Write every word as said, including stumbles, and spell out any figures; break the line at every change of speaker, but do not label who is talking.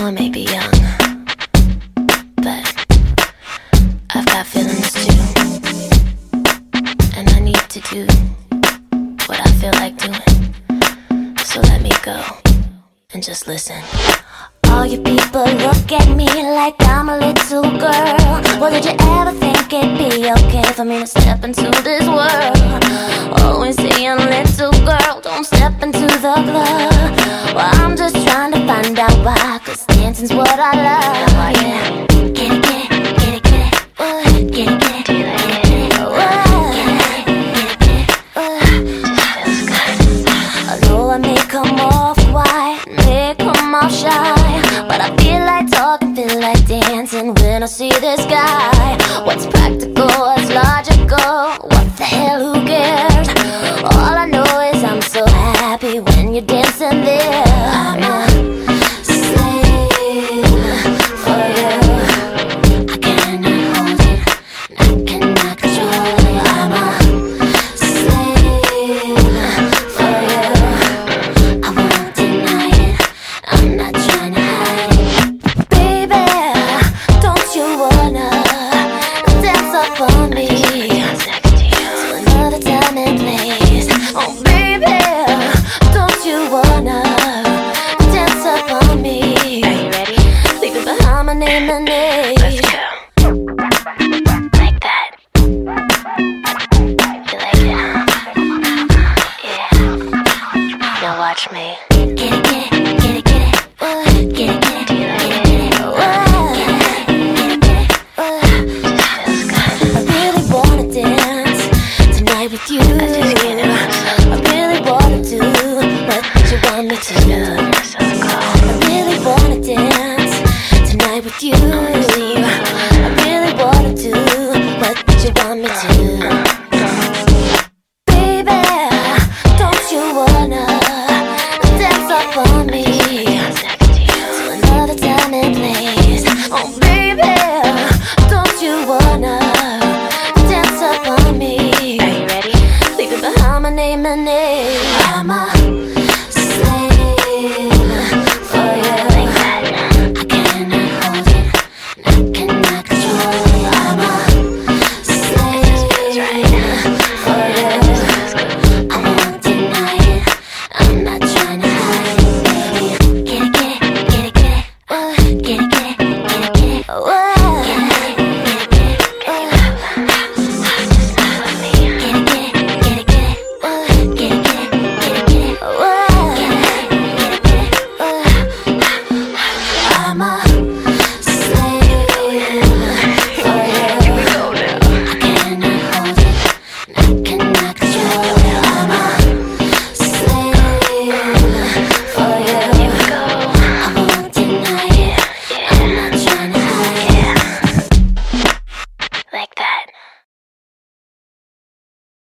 know I may be young, but I've got feelings too. And I need to do what I feel like doing. So let me go and just listen. All you people look at me like I'm a little girl. Well, did you ever think it'd be okay for me to step into this world? Always saying, little girl, don't step into the club. Well, I'm just trying to find out why, cause dancing's what I love. Oh, yeah. Get it, get it, get it, get it. Uh, get it, get it, get it, get it. Uh, get it, get it, get it. Uh, just feels good. I know I may come off quiet, may come off shy, but I feel like talking, feel like dancing when I see this guy. What's practical, what's logical, what the hell, who cares? All I know is I'm so happy when you're dancing there. I'm a slave for you. I cannot hold it, I cannot control it. I'm a slave for you. I won't deny it, I'm not trying to hide it. Baby, don't you wanna dance up on me to another time and place? Oh baby, don't you wanna dance up on me? Are you ready? Leave it behind my name and age. Let's go. Like that. You like it, huh? Yeah. Now watch me. Get it, get it, get it, get it. Uh, get it, get it, get it, get it. Uh, get it, get it, get it. Uh, just feels good. I really wanna dance tonight with you. I just can't help myself. I really wanna do what you want me to do. I really wanna dance tonight with you. I really wanna do what you want me to do. Baby, don't you wanna dance up on me to another time and place? Oh baby, don't you wanna dance up on me? Are you ready? Leave it behind my name and age. I'm a slave for you. Like that. I cannot hold it, I cannot control it. I'm a slave for you. I won't deny it, I'm not trying to hide it, baby. Get it, get it, get it, get it. Uh, get it, get it, get it, get it. Uh, get it, get it, get it, get it. Get it, get it, get it, get it. Uh, get it, get it, get it, get it. Uh, get it, get it, get it. Uh, I'm a slave